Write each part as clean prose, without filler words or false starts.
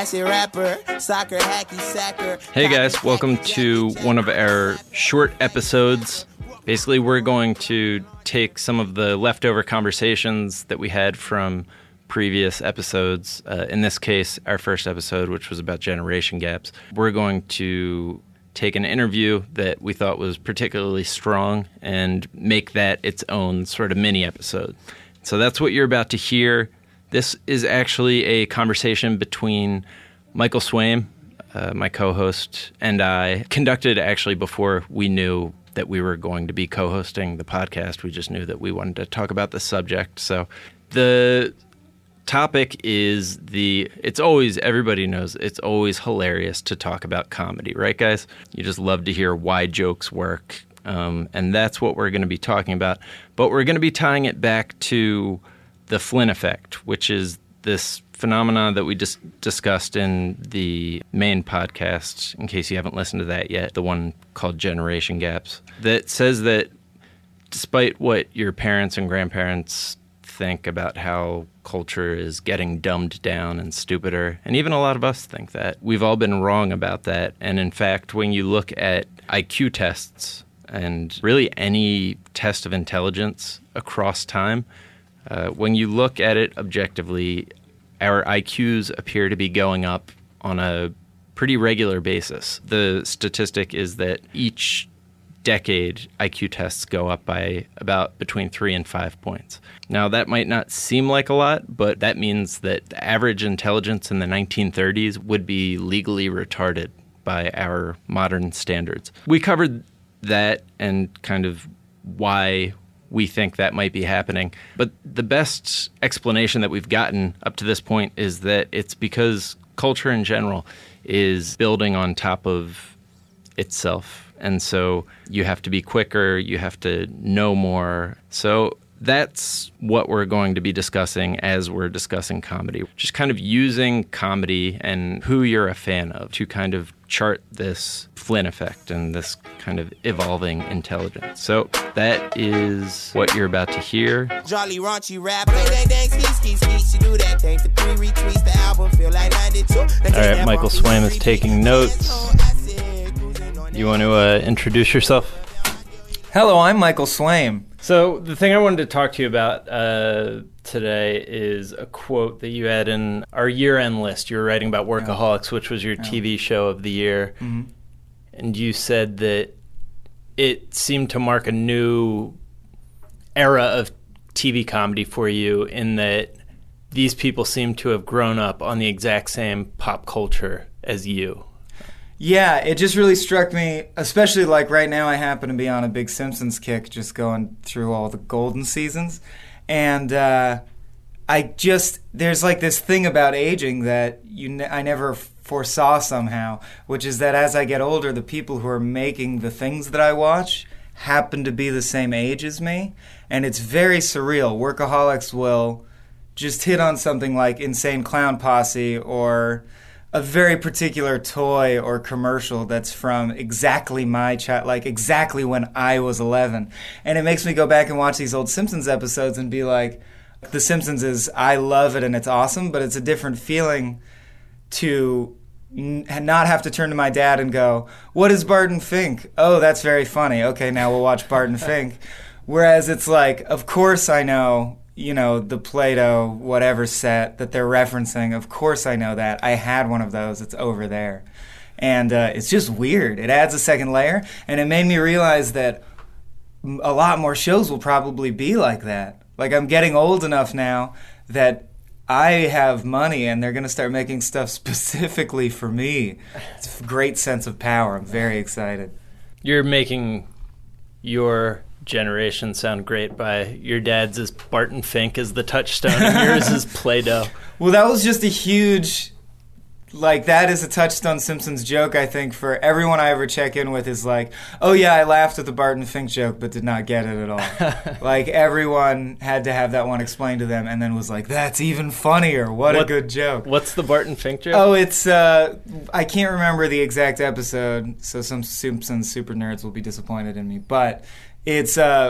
acid rapper, soccer hacky sacker. Hey guys, welcome to one of our short episodes. Basically, we're going to take some of the leftover conversations that we had from previous episodes. In this case, our first episode, which was about generation gaps. We're going to take an interview that we thought was particularly strong and make that its own sort of mini episode. So that's what you're about to hear. This is actually a conversation between Michael Swaim, my co-host, and I, conducted actually before we knew that we were going to be co-hosting the podcast. We just knew that we wanted to talk about the subject. So the topic is everybody knows it's always hilarious to talk about comedy, right, guys? You just love to hear why jokes work. And that's what we're going to be talking about. But we're going to be tying it back to the Flynn effect, which is this phenomenon that we just discussed in the main podcast, in case you haven't listened to that yet, the one called Generation Gaps, that says that despite what your parents and grandparents think about how culture is getting dumbed down and stupider, and even a lot of us think that, we've all been wrong about that. And in fact, when you look at IQ tests and really any test of intelligence across time, when you look at it objectively, our IQs appear to be going up on a pretty regular basis. The statistic is that each decade, IQ tests go up by about between 3 and 5 points. Now, that might not seem like a lot, but that means that the average intelligence in the 1930s would be legally retarded by our modern standards. We covered that and kind of why we think that might be happening. But the best explanation that we've gotten up to this point is that it's because culture in general is building on top of itself. And so you have to be quicker, you have to know more. So that's what we're going to be discussing as we're discussing comedy. Just kind of using comedy and who you're a fan of to kind of chart this Flynn effect and this kind of evolving intelligence. So that is what you're about to hear. Jolly raunchy rap, she do that thing for 3 retweets, the album feel like 92. All right, Michael Swaim is taking notes. You want to introduce yourself? Hello, I'm Michael Swaim. So the thing I wanted to talk to you about today is a quote that you had in our year-end list. You were writing about Workaholics, which was your TV show of the year. Mm-hmm. And you said that it seemed to mark a new era of TV comedy for you in that these people seem to have grown up on the exact same pop culture as you. Yeah, it just really struck me, especially like right now I happen to be on a big Simpsons kick just going through all the golden seasons. And there's like this thing about aging that I never foresaw somehow, which is that as I get older, the people who are making the things that I watch happen to be the same age as me. And it's very surreal. Workaholics will just hit on something like Insane Clown Posse or a very particular toy or commercial that's from exactly my like exactly when I was 11. And it makes me go back and watch these old Simpsons episodes and be like, The Simpsons I love it and it's awesome, but it's a different feeling to not have to turn to my dad and go, what is Barton Fink? Oh, that's very funny. Okay, now we'll watch Barton Fink. Whereas it's like, of course I know, the Play-Doh whatever set that they're referencing. Of course I know that. I had one of those. It's over there. And it's just weird. It adds a second layer. And it made me realize that a lot more shows will probably be like that. Like, I'm getting old enough now that I have money and they're going to start making stuff specifically for me. It's a great sense of power. I'm very excited. You're making your generation sound great by your dad's is Barton Fink as the touchstone and yours is Play-Doh. Well, that was just a huge, that is a touchstone Simpsons joke, I think, for everyone I ever check in with is like, oh yeah, I laughed at the Barton Fink joke but did not get it at all. Like, everyone had to have that one explained to them and then was like, that's even funnier. What a good joke. What's the Barton Fink joke? Oh, it's, I can't remember the exact episode, so some Simpsons super nerds will be disappointed in me, but it's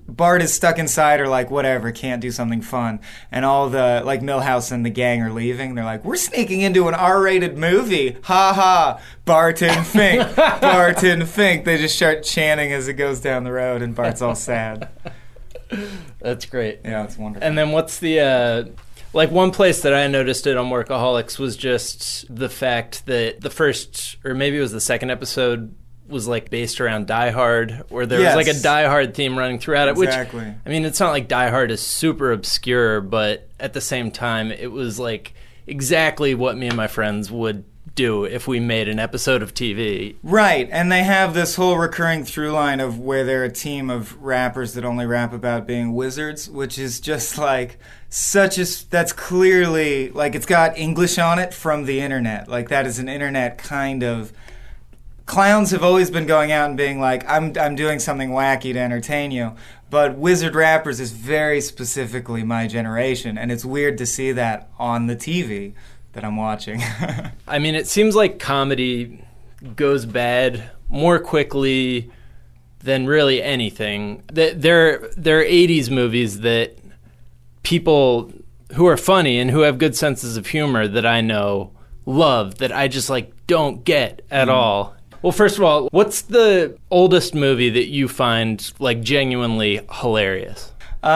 Bart is stuck inside or like whatever, can't do something fun. And all the, like Milhouse and the gang are leaving. They're like, we're sneaking into an R-rated movie. Ha ha. Barton Fink. Barton Fink. They just start chanting as it goes down the road and Bart's all sad. That's great. Yeah, it's wonderful. And then what's the... like one place that I noticed it on Workaholics was just the fact that the first, or maybe it was the second episode, was like based around Die Hard, where there was like a Die Hard theme running throughout it. Exactly. Which, I mean, it's not like Die Hard is super obscure, but at the same time, it was like exactly what me and my friends would do if we made an episode of TV. Right, and they have this whole recurring through line of where they're a team of rappers that only rap about being wizards, which is just like that's clearly, like, it's got English on it from the internet. Like, that is an internet kind of... Clowns have always been going out and being like, I'm doing something wacky to entertain you. But wizard rappers is very specifically my generation, and it's weird to see that on the TV that I'm watching. I mean, it seems like comedy goes bad more quickly than really anything. There are 80s movies that people who are funny and who have good senses of humor that I know love that I just like don't get at all. Well, first of all, what's the oldest movie that you find like genuinely hilarious?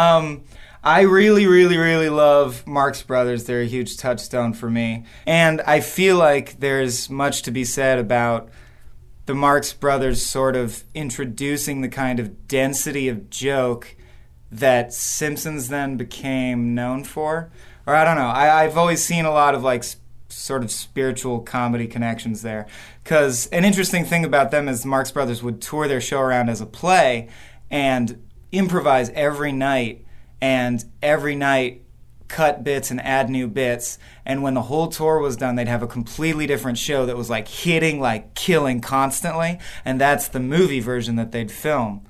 I really, really, really love Marx Brothers. They're a huge touchstone for me. And I feel like there's much to be said about the Marx Brothers sort of introducing the kind of density of joke that Simpsons then became known for. Or I don't know. I've always seen a lot of like sort of spiritual comedy connections there. Because an interesting thing about them is the Marx Brothers would tour their show around as a play and improvise every night, and every night cut bits and add new bits. And when the whole tour was done, they'd have a completely different show that was like hitting, like killing constantly. And that's the movie version that they'd film.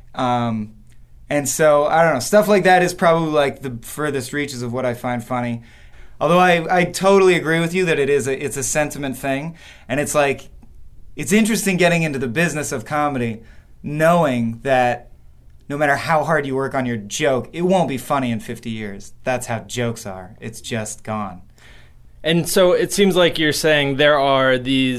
And so, I don't know, stuff like that is probably like the furthest reaches of what I find funny. Although I totally agree with you that it's a sentiment thing. And it's like, it's interesting getting into the business of comedy, knowing that no matter how hard you work on your joke, it won't be funny in 50 years. That's how jokes are. It's just gone. And so it seems like you're saying there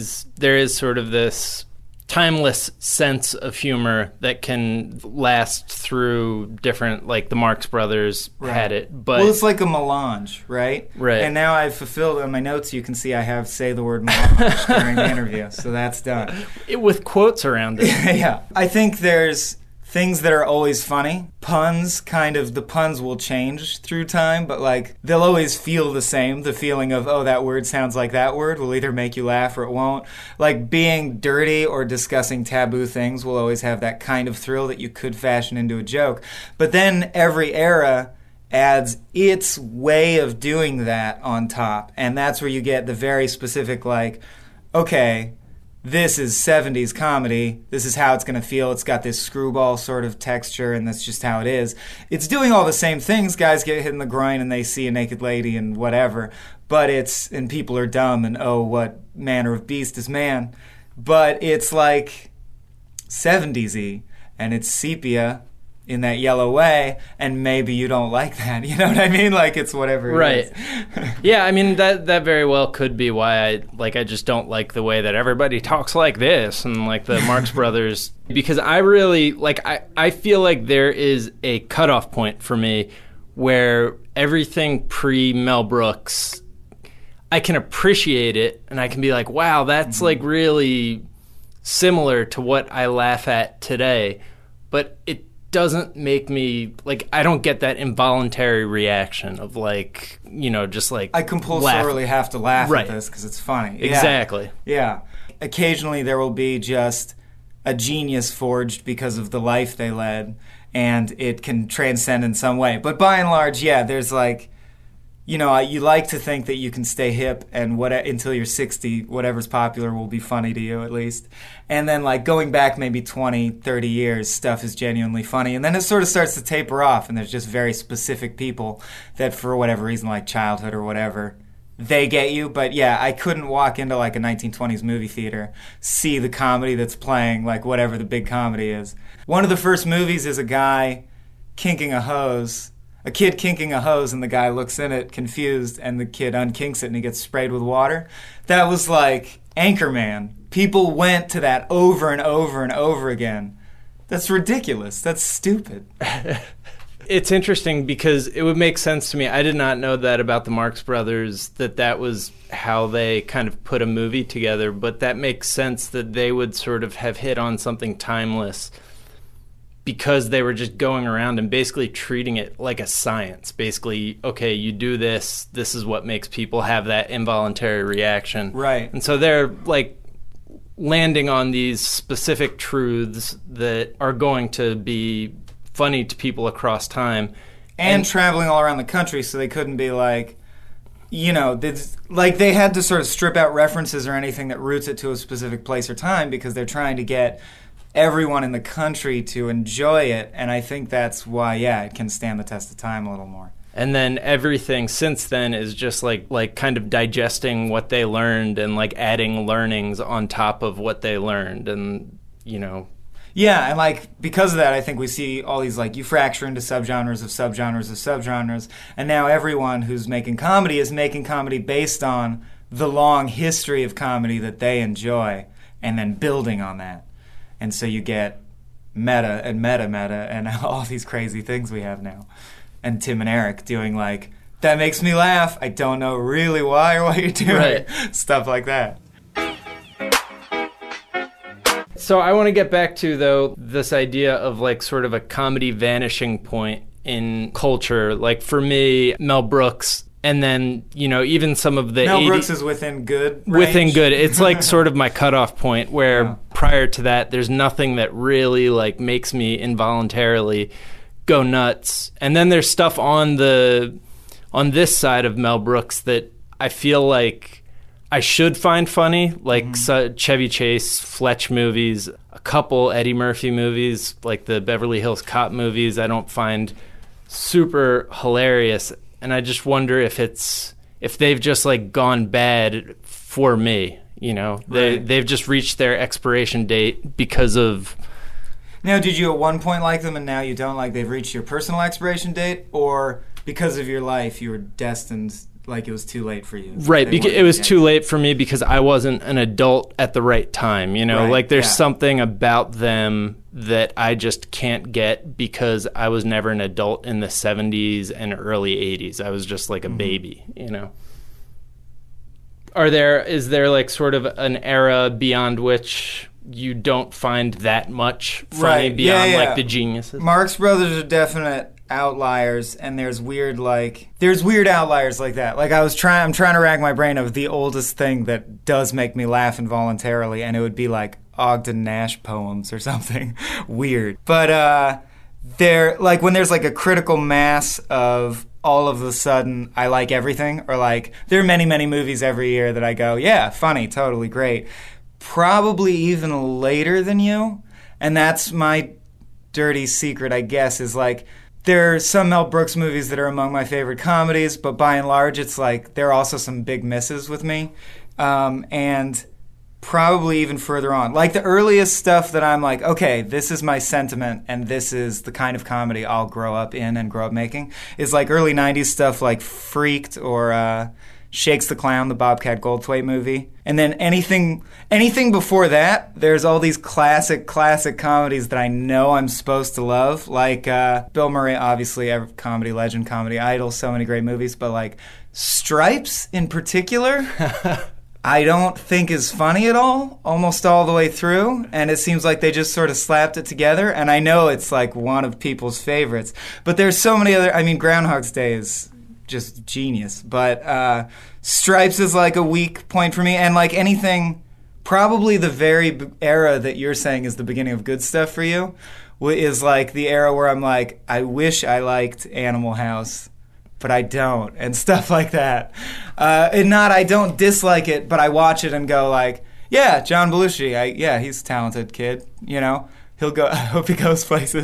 is sort of this timeless sense of humor that can last through different, like the Marx Brothers had it. But well, it's like a melange, right? Right. And now I've fulfilled, on my notes you can see I have say the word melange during the interview, so that's done. With quotes around it. Yeah. I think there's things that are always funny. Puns, the puns will change through time, but like they'll always feel the same. The feeling of, oh, that word sounds like that word will either make you laugh or it won't. Like being dirty or discussing taboo things will always have that kind of thrill that you could fashion into a joke. But then every era adds its way of doing that on top. And that's where you get the very specific, like, okay, this is 70s comedy. This is how it's going to feel. It's got this screwball sort of texture, and that's just how it is. It's doing all the same things. Guys get hit in the groin, and they see a naked lady and whatever. And people are dumb, and oh, what manner of beast is man. But it's like 70s-y, and it's sepia in that yellow way, and maybe you don't like that. You know what I mean? Like, it's whatever it is. Yeah, I mean, that very well could be why I just don't like the way that everybody talks like this, and like the Marx Brothers, because I really, I feel like there is a cutoff point for me where everything pre-Mel Brooks, I can appreciate it, and I can be like, wow, that's like really similar to what I laugh at today, but it doesn't make me, like, I don't get that involuntary reaction of, like, you know, just like I compulsorily have to laugh at this because it's funny. Exactly. Yeah. Occasionally there will be just a genius forged because of the life they led, and it can transcend in some way. But by and large, yeah, there's like, you know, you like to think that you can stay hip and until you're 60, whatever's popular will be funny to you at least. And then like going back maybe 20, 30 years, stuff is genuinely funny. And then it sort of starts to taper off, and there's just very specific people that for whatever reason, like childhood or whatever, they get you. But yeah, I couldn't walk into like a 1920s movie theater, see the comedy that's playing, like whatever the big comedy is. One of the first movies is a guy kinking a hose. A kid kinking a hose, and the guy looks in it confused, and the kid unkinks it and he gets sprayed with water. That was like Anchorman. People went to that over and over and over again. That's ridiculous. That's stupid. It's interesting because it would make sense to me. I did not know that about the Marx Brothers, that was how they kind of put a movie together, but that makes sense that they would sort of have hit on something timeless because they were just going around and basically treating it like a science. Basically, okay, you do this, this is what makes people have that involuntary reaction. Right. And so they're like landing on these specific truths that are going to be funny to people across time. And traveling all around the country, so they couldn't be like, you know, like they had to sort of strip out references or anything that roots it to a specific place or time because they're trying to get everyone in the country to enjoy it, and I think that's why, yeah, it can stand the test of time a little more. And then everything since then is just like kind of digesting what they learned and like adding learnings on top of what they learned, and you know. Yeah, and like because of that, I think we see all these like you fracture into subgenres of subgenres of subgenres, and now everyone who's making comedy is making comedy based on the long history of comedy that they enjoy, and then building on that. And so you get meta and meta-meta and all these crazy things we have now. And Tim and Eric doing like, that makes me laugh. I don't know really why or what you're doing. Right. Stuff like that. So I want to get back to, though, this idea of like sort of a comedy vanishing point in culture. Like for me, Mel Brooks. And then, you know, even some of the Mel Brooks is within good range. Within good. It's like sort of my cutoff point where prior to that, there's nothing that really like makes me involuntarily go nuts. And then there's stuff on this side of Mel Brooks that I feel like I should find funny, like Chevy Chase, Fletch movies, a couple Eddie Murphy movies, like the Beverly Hills Cop movies I don't find super hilarious. And I just wonder if they've just like gone bad for me, you know. They've just reached their expiration date because of. Now, did you at one point like them and now you don't like they've reached your personal expiration date, or because of your life you were destined like it was too late for you? Right, because it was too late for me because I wasn't an adult at the right time, you know. Right, like there's something about them that I just can't get because I was never an adult in the 70s and early 80s. I was just like a baby, you know. Is there like sort of an era beyond which you don't find that much funny beyond like the geniuses? Marx Brothers are definite outliers, and there's weird outliers like that. Like I'm trying to rack my brain of the oldest thing that does make me laugh involuntarily, and it would be like Ogden Nash poems or something weird. But they're like when there's like a critical mass of all of a sudden I like everything, or like there are many, many movies every year that I go, yeah, funny, totally great. Probably even later than you, and that's my dirty secret, I guess, is like there are some Mel Brooks movies that are among my favorite comedies, but by and large it's like there are also some big misses with me, and probably even further on. Like the earliest stuff that I'm like, okay, this is my sentiment and this is the kind of comedy I'll grow up in and grow up making, is like early 90s stuff like Freaked or Shakes the Clown, the Bobcat Goldthwait movie. And then anything before that, there's all these classic comedies that I know I'm supposed to love. Like Bill Murray, obviously, comedy legend, comedy idol, so many great movies. But like Stripes in particular, I don't think is funny at all, almost all the way through. And it seems like they just sort of slapped it together. And I know it's like one of people's favorites. But there's so many other, I mean, Groundhog's Day is just genius, but Stripes is like a weak point for me, and like anything, probably the very era that you're saying is the beginning of good stuff for you, is like the era where I'm like, I wish I liked Animal House, but I don't, and stuff like that. I don't dislike it, but I watch it and go like, yeah, John Belushi, he's a talented kid, you know. He'll go. I hope he goes places.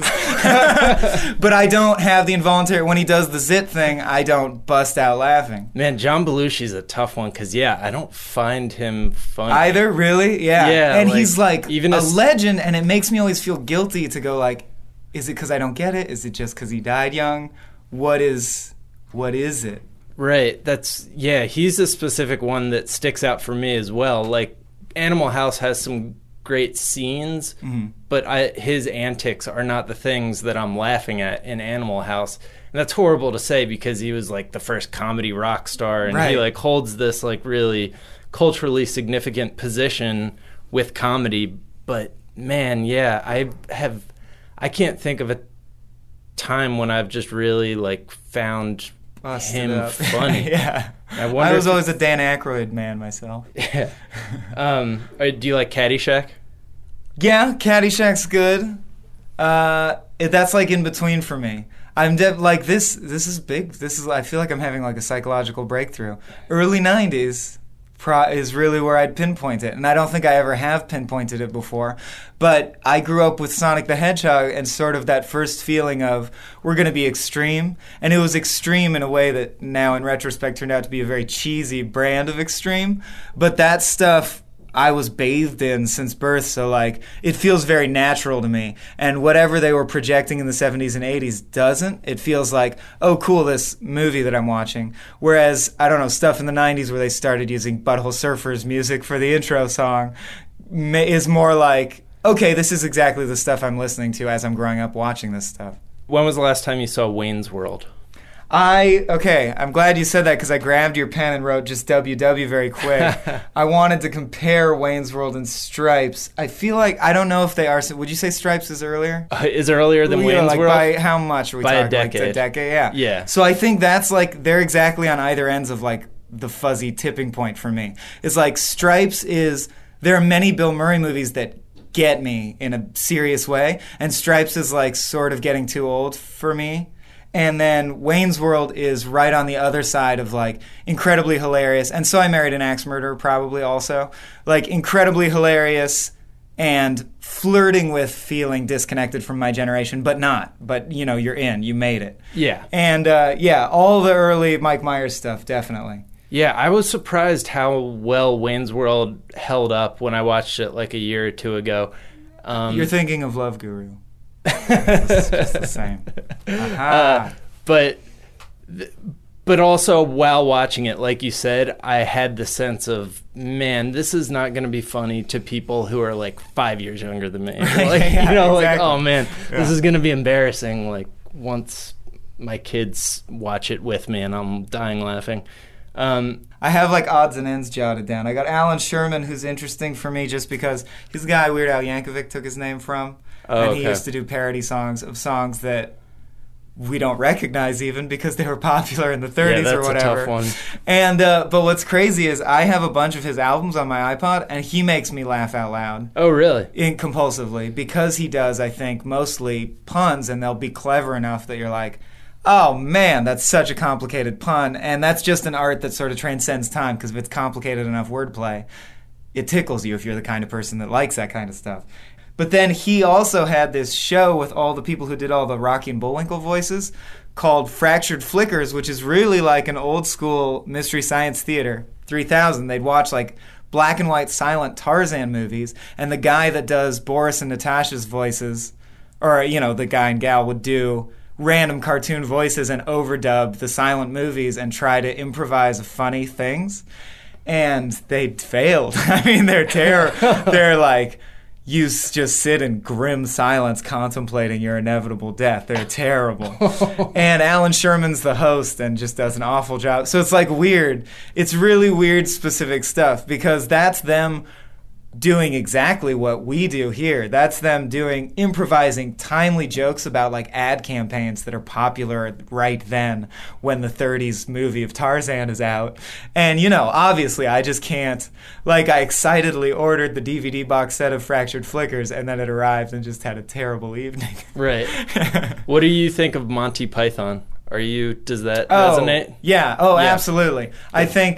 But I don't have the involuntary. When he does the zit thing, I don't bust out laughing. Man, John Belushi's a tough one because I don't find him funny either. Really, yeah. Yeah, and like, he's like even a legend, and it makes me always feel guilty to go like, is it because I don't get it? Is it just because he died young? What is it? Right. He's a specific one that sticks out for me as well. Like, Animal House has some great scenes, but his antics are not the things that I'm laughing at in Animal House. And that's horrible to say because he was like the first comedy rock star, and he like holds this like really culturally significant position with comedy. But man, I can't think of a time when I've just really like found him funny. Yeah. I was always a Dan Aykroyd man myself. Yeah. Do you like Caddyshack? Yeah, Caddyshack's good. That's like in between for me. I'm like this is big. I feel like I'm having like a psychological breakthrough. Early 90s is really where I'd pinpoint it, and I don't think I ever have pinpointed it before. But I grew up with Sonic the Hedgehog and sort of that first feeling of we're going to be extreme, and it was extreme in a way that now in retrospect turned out to be a very cheesy brand of extreme. But that stuff I was bathed in since birth, so like it feels very natural to me. And whatever they were projecting in the 70s and 80s doesn't. It feels like, oh cool, this movie that I'm watching. Whereas, I don't know, stuff in the 90s where they started using Butthole Surfers music for the intro song is more like, okay, this is exactly the stuff I'm listening to as I'm growing up watching this stuff. When was the last time you saw Wayne's World? I'm glad you said that because I grabbed your pen and wrote just WW very quick. I wanted to compare Wayne's World and Stripes. I feel like, I don't know if they are, would you say Stripes is earlier? Is earlier than Wayne's like World? By how much are we talking? By a decade. Like a decade, yeah. Yeah. So I think that's like, they're exactly on either ends of like the fuzzy tipping point for me. It's like Stripes there are many Bill Murray movies that get me in a serious way, and Stripes is like sort of getting too old for me. And then Wayne's World is right on the other side of like incredibly hilarious. And So I Married an Axe Murderer probably also. Like incredibly hilarious and flirting with feeling disconnected from my generation, but not. But you know, you made it. Yeah. And all the early Mike Myers stuff, definitely. Yeah, I was surprised how well Wayne's World held up when I watched it like a year or two ago. You're thinking of Love Guru. It's just the same. But also while watching it, like you said, I had the sense of, man, this is not going to be funny to people who are like 5 years younger than me. Like, exactly. like, oh man, this is going to be embarrassing. Like once my kids watch it with me, and I'm dying laughing. I have like odds and ends jotted down. I got Alan Sherman, who's interesting for me just because he's the guy Weird Al Yankovic took his name from. And he used to do parody songs of songs that we don't recognize even because they were popular in the 30s or whatever. A tough one. And but what's crazy is I have a bunch of his albums on my iPod, and he makes me laugh out loud. Oh, really? Compulsively, because he does, I think, mostly puns, and they'll be clever enough that you're like, oh man, that's such a complicated pun. And that's just an art that sort of transcends time, because if it's complicated enough wordplay, it tickles you if you're the kind of person that likes that kind of stuff. But then he also had this show with all the people who did all the Rocky and Bullwinkle voices called Fractured Flickers, which is really like an old school Mystery Science Theater 3000. They'd watch like black and white silent Tarzan movies, and the guy that does Boris and Natasha's voices, or the guy and gal would do random cartoon voices and overdub the silent movies and try to improvise funny things. And they failed. I mean, they're terrible. They're like, you just sit in grim silence contemplating your inevitable death. They're terrible. And Alan Sherman's the host and just does an awful job. So it's like weird. It's really weird specific stuff because that's them doing exactly what we do here. That's them improvising timely jokes about like ad campaigns that are popular right then when the 30s movie of Tarzan is out. And obviously I just can't, like, I excitedly ordered the DVD box set of Fractured Flickers and then it arrived and just had a terrible evening. Right. What do you think of Monty Python? Does that resonate? Yeah. Oh, yeah. Absolutely. I think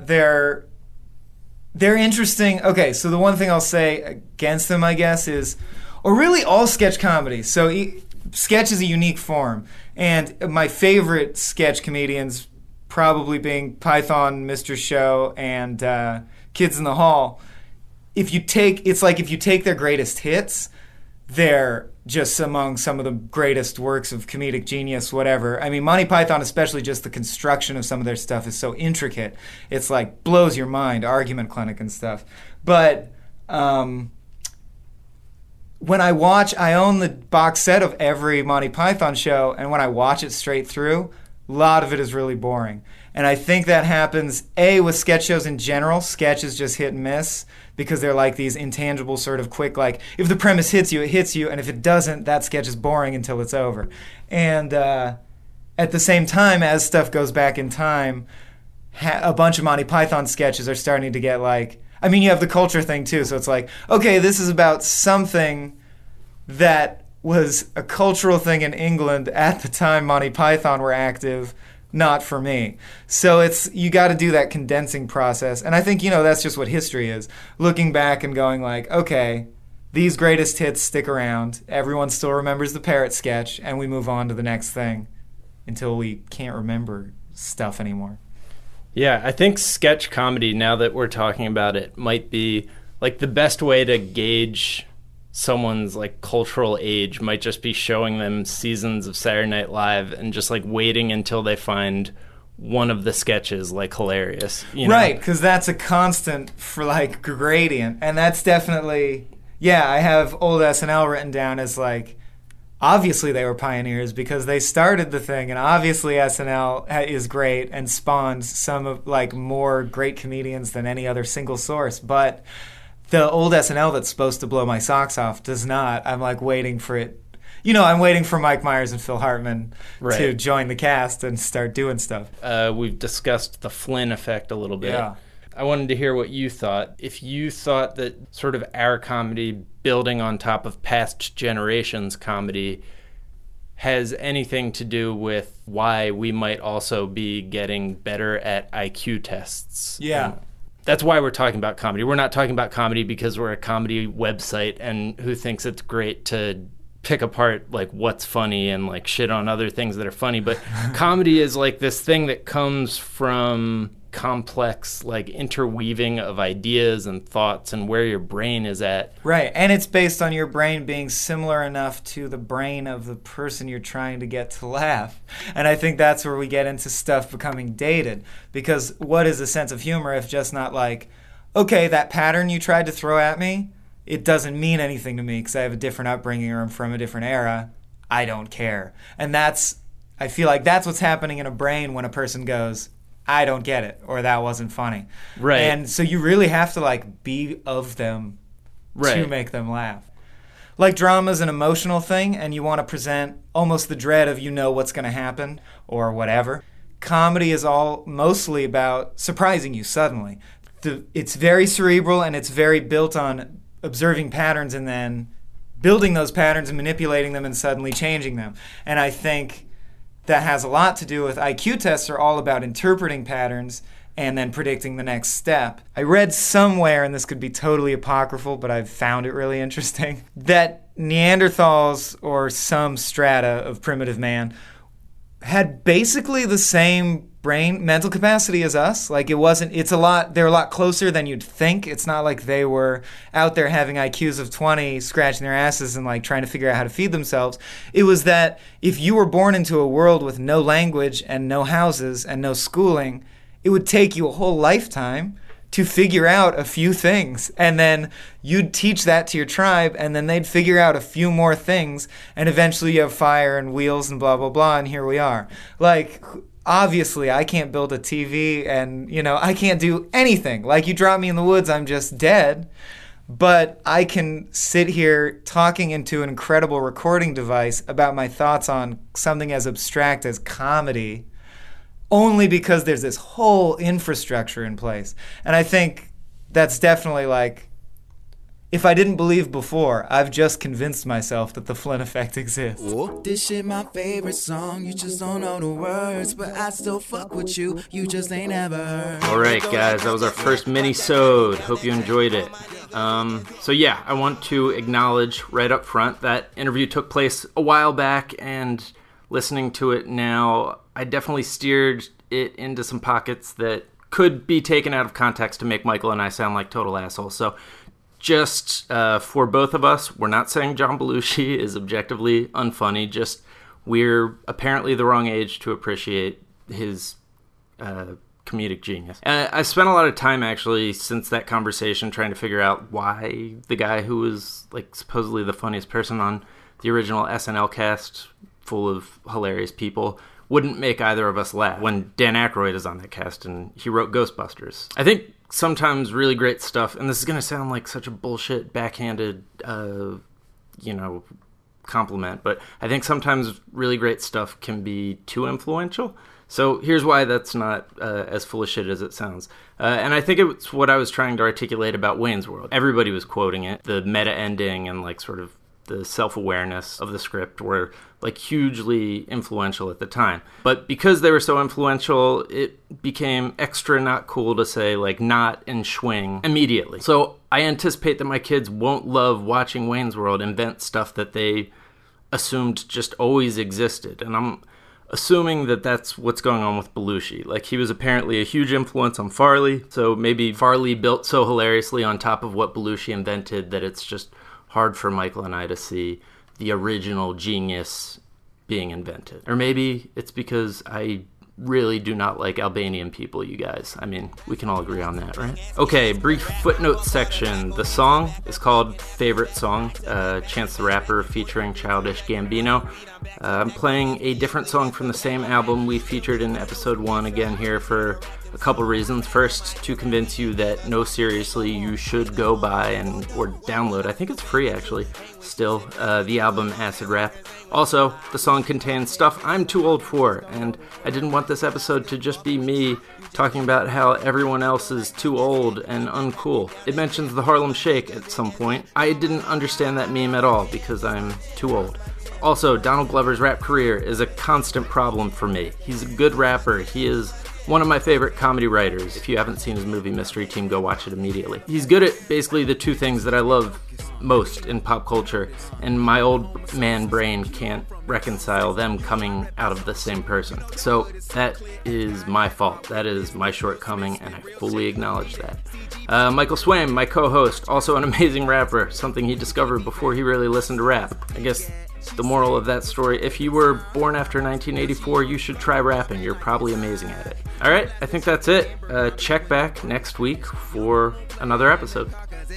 they're interesting. Okay, so the one thing I'll say against them, I guess, is, or really all sketch comedy. So sketch is a unique form. And my favorite sketch comedians probably being Python, Mr. Show, and Kids in the Hall. If you take their greatest hits, they're just among some of the greatest works of comedic genius, whatever. I mean, Monty Python, especially just the construction of some of their stuff is so intricate. It's like blows your mind, Argument Clinic and stuff. But when I watch, I own the box set of every Monty Python show, and when I watch it straight through, a lot of it is really boring. And I think that happens, A, with sketch shows in general. Sketch is just hit and miss because they're like these intangible sort of quick, like, if the premise hits you, it hits you, and if it doesn't, that sketch is boring until it's over. And at the same time, as stuff goes back in time, a bunch of Monty Python sketches are starting to get like, I mean, you have the culture thing too, so it's like, okay, this is about something that was a cultural thing in England at the time Monty Python were active, not for me. So you got to do that condensing process. And I think, that's just what history is. Looking back and going like, okay, these greatest hits stick around. Everyone still remembers the parrot sketch, and we move on to the next thing until we can't remember stuff anymore. Yeah, I think sketch comedy, now that we're talking about it, might be like the best way to gauge someone's like cultural age might just be showing them seasons of Saturday Night Live and just like waiting until they find one of the sketches like hilarious. Right, because that's a constant for like gradient. And that's definitely, I have old SNL written down as like, obviously they were pioneers because they started the thing, and obviously SNL is great and spawned some of like more great comedians than any other single source. But the old SNL that's supposed to blow my socks off does not. I'm like waiting for it. I'm waiting for Mike Myers and Phil Hartman to join the cast and start doing stuff. We've discussed the Flynn effect a little bit. Yeah. I wanted to hear what you thought. If you thought that sort of our comedy building on top of past generations' comedy has anything to do with why we might also be getting better at IQ tests. Yeah. That's why we're talking about comedy. We're not talking about comedy because we're a comedy website and who thinks it's great to pick apart like what's funny and like shit on other things that are funny. But comedy is like this thing that comes from complex like interweaving of ideas and thoughts and where your brain is at. Right, and it's based on your brain being similar enough to the brain of the person you're trying to get to laugh. And I think that's where we get into stuff becoming dated, because what is a sense of humor if just not like, okay, that pattern you tried to throw at me, it doesn't mean anything to me because I have a different upbringing or I'm from a different era. I don't care. And I feel like that's what's happening in a brain when a person goes, I don't get it, or that wasn't funny. Right. And so you really have to like be of them to make them laugh. Like drama's an emotional thing, and you want to present almost the dread of what's going to happen or whatever. Comedy is all mostly about surprising you suddenly. It's very cerebral, and it's very built on observing patterns and then building those patterns and manipulating them and suddenly changing them. And I think that has a lot to do with IQ tests are all about interpreting patterns and then predicting the next step. I read somewhere, and this could be totally apocryphal, but I've found it really interesting, that Neanderthals or some strata of primitive man had basically the same mental capacity as us. Like they're a lot closer than you'd think. It's not like they were out there having IQs of 20, scratching their asses and like trying to figure out how to feed themselves. It was that if you were born into a world with no language and no houses and no schooling, it would take you a whole lifetime to figure out a few things. And then you'd teach that to your tribe, and then they'd figure out a few more things, and eventually you have fire and wheels and blah, blah, blah, and here we are. Like, obviously, I can't build a TV and, I can't do anything. Like, you drop me in the woods, I'm just dead. But I can sit here talking into an incredible recording device about my thoughts on something as abstract as comedy only because there's this whole infrastructure in place. And I think that's definitely like, if I didn't believe before, I've just convinced myself that the Flynn effect exists. Ooh. This shit my favorite song, you just don't know the words, but I still fuck with you, you just ain't ever heard. All right, guys, that was our first mini-sode. Hope you enjoyed it. I want to acknowledge right up front that interview took place a while back, and listening to it now, I definitely steered it into some pockets that could be taken out of context to make Michael and I sound like total assholes. So just for both of us, we're not saying John Belushi is objectively unfunny, just we're apparently the wrong age to appreciate his comedic genius. I spent a lot of time, actually, since that conversation trying to figure out why the guy who was, like, supposedly the funniest person on the original SNL cast, full of hilarious people, wouldn't make either of us laugh when Dan Aykroyd is on that cast and he wrote Ghostbusters. I think sometimes really great stuff, and this is going to sound like such a bullshit, backhanded, compliment, but I think sometimes really great stuff can be too influential. So here's why that's not as full of shit as it sounds. And I think it's what I was trying to articulate about Wayne's World. Everybody was quoting it. The meta ending and like sort of the self-awareness of the script were like hugely influential at the time. But because they were so influential, it became extra not cool to say like not and schwing immediately. So I anticipate that my kids won't love watching Wayne's World invent stuff that they assumed just always existed. And I'm assuming that that's what's going on with Belushi. Like, he was apparently a huge influence on Farley, so maybe Farley built so hilariously on top of what Belushi invented that it's just hard for Michael and I to see the original genius being invented. Or maybe it's because I really do not like Albanian people, you guys. I mean, we can all agree on that, right? Okay, brief footnote section. The song is called Favorite Song, Chance the Rapper featuring Childish Gambino. I'm playing a different song from the same album we featured in episode 1 again here for a couple reasons. First, to convince you that no, seriously, you should go buy or download, I think it's free actually, still, the album Acid Rap. Also, the song contains stuff I'm too old for, and I didn't want this episode to just be me talking about how everyone else is too old and uncool. It mentions the Harlem Shake at some point. I didn't understand that meme at all because I'm too old. Also, Donald Glover's rap career is a constant problem for me. He's a good rapper. He is one of my favorite comedy writers. If you haven't seen his movie Mystery Team, go watch it immediately. He's good at basically the two things that I love most in pop culture, and my old man brain can't reconcile them coming out of the same person. So that is my fault. That is my shortcoming, and I fully acknowledge that. Michael Swaim, my co-host, also an amazing rapper, something he discovered before he really listened to rap. I guess the moral of that story, if you were born after 1984, you should try rapping. You're probably amazing at it. All right, I think that's it. Check back next week for another episode.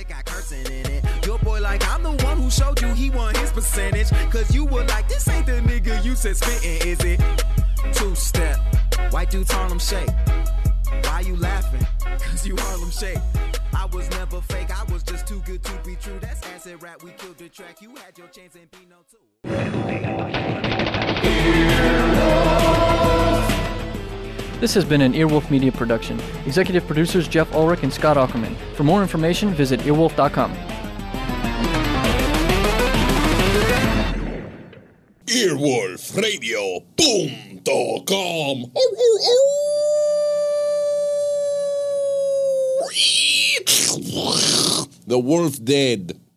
Your boy like, I'm the one who showed you he won his percentage. Cause you were like, this ain't the nigga you said spittin', is it? Two-step, white dudes Harlem Shake. Why you laughing? Cause you Harlem Shake. I was never fake, I was just too good to be true. That's acid rap, we killed the track. You had your chance and be no too. This has been an Earwolf Media production. Executive producers Jeff Ulrich and Scott Aukerman. For more information, visit earwolf.com. earwolfradio.com. The wolf dead.